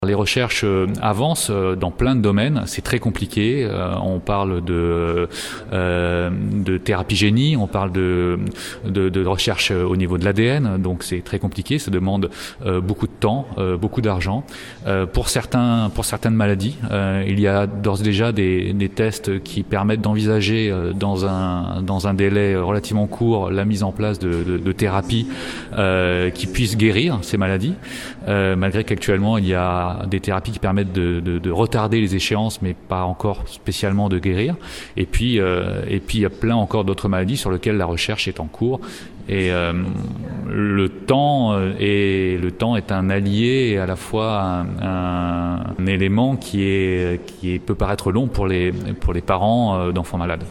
Les recherches avancent dans plein de domaines, c'est très compliqué. On parle de thérapie génie, on parle de recherche au niveau de l'ADN, donc c'est très compliqué. Ça demande beaucoup de temps, beaucoup d'argent. Pour certaines maladies, il y a d'ores et déjà des tests qui permettent d'envisager dans un délai relativement court la mise en place de thérapies qui puissent guérir ces maladies, malgré qu'actuellement il y a des thérapies qui permettent de retarder les échéances, mais pas encore spécialement de guérir. Et puis il y a plein encore d'autres maladies sur lesquelles la recherche est en cours. Et le temps est un allié et à la fois un élément qui peut paraître long pour les parents d'enfants malades.